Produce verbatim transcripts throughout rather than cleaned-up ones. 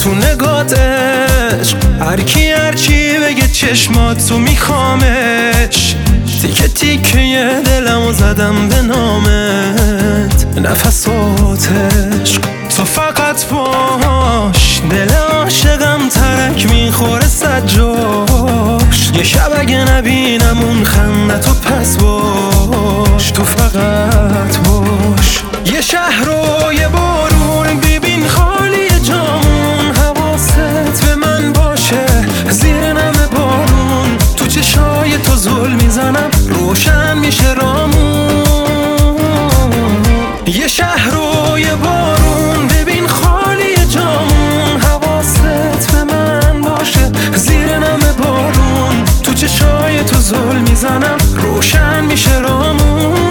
تو نگات عشق، هر کی هر چی بگه چشمات تو میخوامش. تیکه تیکه دلمو زدم به نامت، نفسات عشق تو فقط باش. دل عاشقم ترک میخوره سجاش، یه شب اگه نبینم اون خنده تو پس باش، تو فقط باش. یه شهر و یه بارون ببین خالی جامون، حواست به من باشه زیر نم بارون. تو چشای تو زل میزنم روشن میشه رامون. یه شهر و یه بارون ببین خالی جامون، حواست به من باشه زیر نم بارون. تو چشای تو زل میزنم روشن میشه رامون.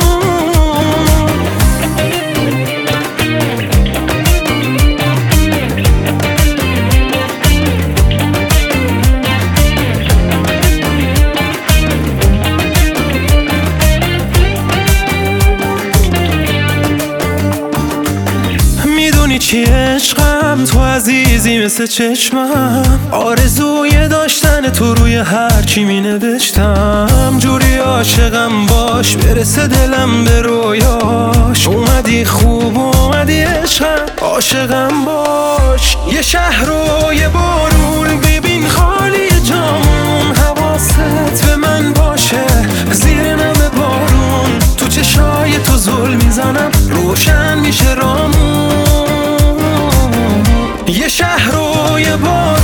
چی عشقم تو عزیزی مثل چشمم، آرزوی داشتن تو روی هر چی می نوشتم. جوری عاشقم باش برسه دلم به رویاش، اومدی خوب اومدی عشقم عاشقم باش. یه شهر و یه بارون ببین خالی جامون، حواست به من باشه زیر نم بارون. تو چشای تو زل میزنم روشن میشه رامون. یه شهر و یه بار